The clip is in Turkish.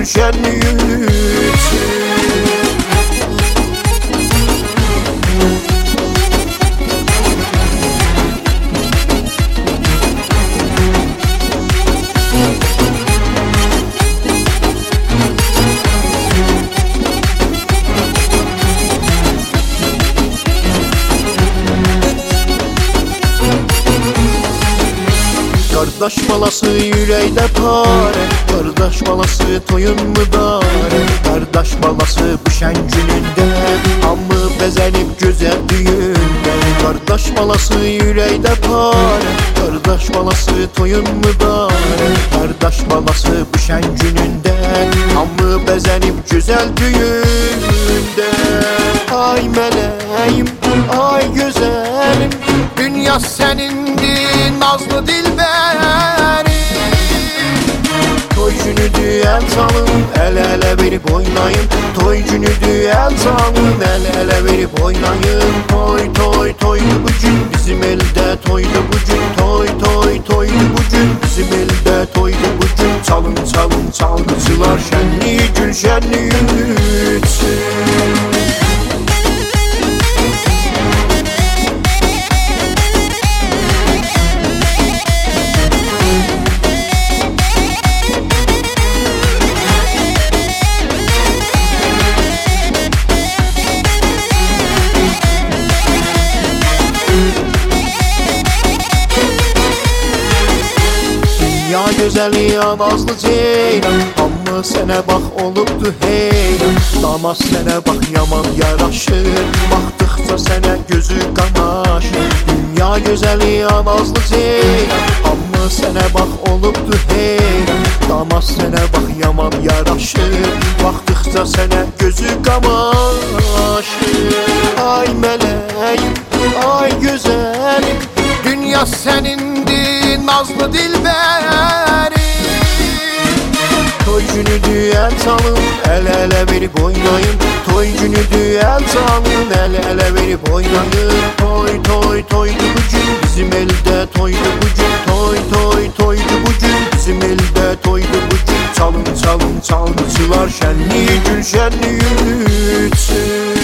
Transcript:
şenliği ütsün. Kardeş balası yüreğde pare, kardeş balası toyun mübarek. Kardeş balası bu şen gününde, hamı bezenip güzel düğünde. Kardeş balası yüreğde pare, kardeş balası toyun mübarek. Kardeş balası bu şen gününde, hamı bezenip güzel düğünde. Ay meleğim, ay güzelim, dünya senindir nazlı dilberim. Toy günü düğel çalın, el ele verip oynayın. Toy günü düğel çalın, el ele verip oynayın. Toy toy toydu bugün, bizim elde toydu bugün. Toy toy toydu bugün, bizim elde toydu bugün. Çalın çalın çalgıcılar, şenliği gül şenliği ütsün. Ya gözeli ya nazlı ceylan, amma sene bak olubdu heyran. Damat sene bak yaman yaraşır, baktıkça sene gözü kamaşır. Dünya gözeli ya nazlı ceylan, amma sene bak olubdu heyran. Damat sene bak yaman yaraşır, baktıkça sene gözü kamaşır. Ay meleğim, ay güzelim, dünya senindir nazlı dilberim. Toy günü düğel çalın, el ele verip oynayın. Toy günü düğel çalın, el ele verip oynayın. Toy toy toydu bugün, bizim elde toydu bugün. Toy toy toydu bugün, bizim elde toydu bugün. Çalın çalın çalgıcılar, şenliği gül şenliği ütsün.